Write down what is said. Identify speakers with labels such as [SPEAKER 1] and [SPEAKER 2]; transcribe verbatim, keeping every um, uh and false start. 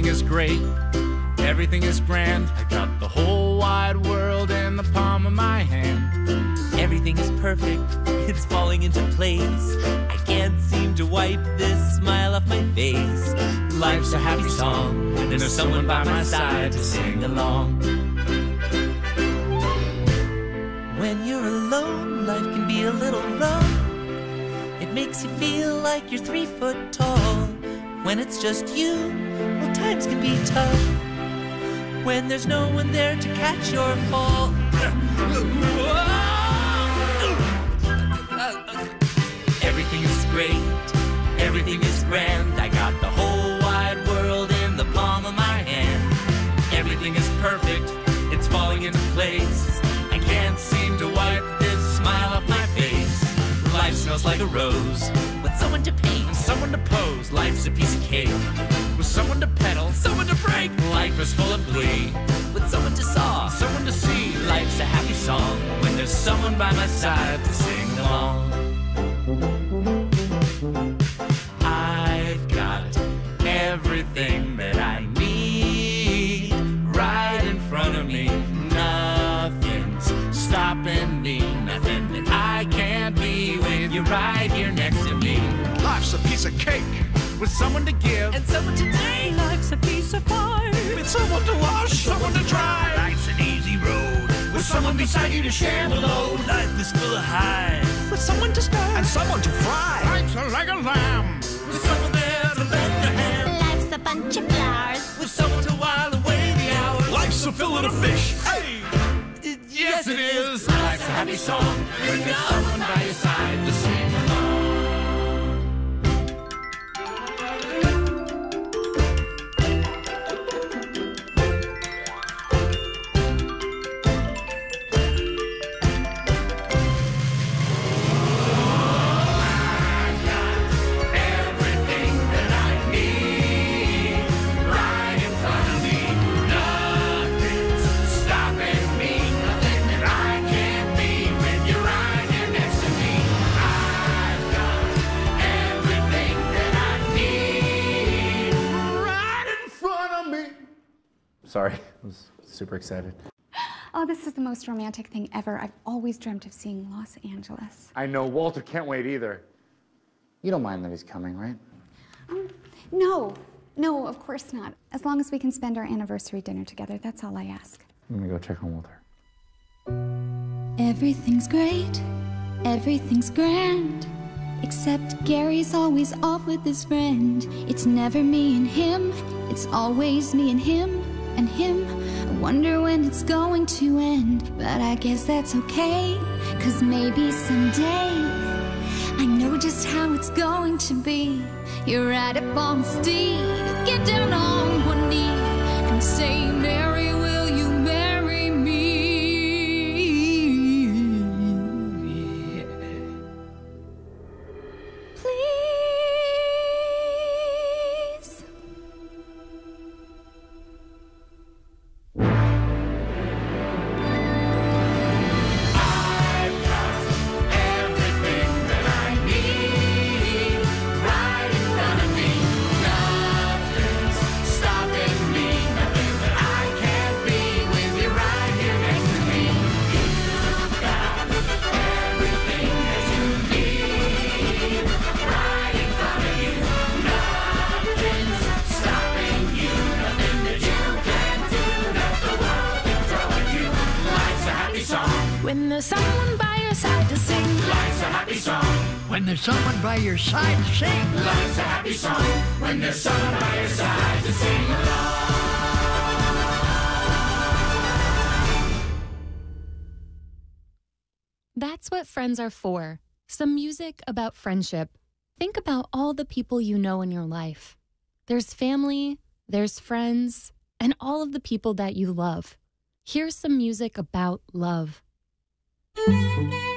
[SPEAKER 1] is great. Everything is grand. I got the whole wide world in the palm of my hand.
[SPEAKER 2] Everything is perfect. It's falling into place. I can't seem to wipe this smile off my face. Life's a happy song when there's someone by my side to sing along. When you're alone, life can be a little rough. It makes you feel like you're three foot tall. When it's just you, well, times can be tough. When there's no one there to catch your fall. Everything is great, everything is grand. I got the whole wide world in the palm of my hand. Everything is perfect, it's falling into place. I can't seem to wipe this smile off my face. Life smells like a rose, with someone to paint,
[SPEAKER 1] Someone to pose.
[SPEAKER 2] life's a piece of cake,
[SPEAKER 1] With someone to pedal.
[SPEAKER 2] someone to break.
[SPEAKER 1] Life is full of glee.
[SPEAKER 2] With someone to saw,
[SPEAKER 1] Someone to see.
[SPEAKER 2] life's a happy song when there's someone by my side to sing along. I've got everything that I need right in front of me. Nothing's stopping me, nothing that I can't be with you right here next to me.
[SPEAKER 1] Life's a piece of cake. With someone to give.
[SPEAKER 2] And someone to take.
[SPEAKER 3] Life's a piece of pie.
[SPEAKER 1] With someone to wash. Someone to dry.
[SPEAKER 2] Life's an easy road
[SPEAKER 1] With someone beside you to share the load.
[SPEAKER 2] Life is full of highs.
[SPEAKER 3] With someone to stir.
[SPEAKER 1] And someone to fry. Life's like a lamb.
[SPEAKER 2] With someone there to lend a hand.
[SPEAKER 4] Life's a bunch of flowers.
[SPEAKER 2] With someone to while away the hours.
[SPEAKER 1] Life's a fillet of fish. Hey!
[SPEAKER 2] Yes,
[SPEAKER 1] it is.
[SPEAKER 2] Life's a happy song when there's someone by your side to sing along. Everything that I need right in front of me. Nothing's stopping me. Nothing that I can't be when you're right here next to me. I've got everything that I need
[SPEAKER 1] Right in front of me.
[SPEAKER 5] Sorry, I was super excited.
[SPEAKER 6] Oh, this is the most romantic thing ever. I've always dreamt of seeing Los Angeles.
[SPEAKER 5] I know, Walter can't wait either. You don't mind that he's coming, right?
[SPEAKER 6] Um, no, no, of course not. As long as we can spend our anniversary dinner together, that's all I ask.
[SPEAKER 5] I'm gonna go check on Walter.
[SPEAKER 4] Everything's great, everything's grand. Except Gary's always off with his friend. It's never me and him, it's always me and him and him. I wonder when it's going to end, but I guess that's okay, 'cause maybe someday I know just how it's going to be. You're right up on the steed, get down on one knee and say, Mary, will you marry me? Please.
[SPEAKER 2] I've got everything that I need right in front of me. Nothing's stopping me, nothing that I can't be with you right here next to me. You've got everything that you need right in front of you. Nothing's stopping you, nothing that you can't do, that the world can throw at you. Life's a happy song.
[SPEAKER 3] When there's someone by your side to sing.
[SPEAKER 2] Life's a happy song.
[SPEAKER 3] When there's someone by your side to sing.
[SPEAKER 2] Life's a happy song when there's someone by your side to sing along.
[SPEAKER 7] That's what friends are for. Some music about friendship. Think about all the people you know in your life. There's family, there's friends, and all of the people that you love. Here's some music about love.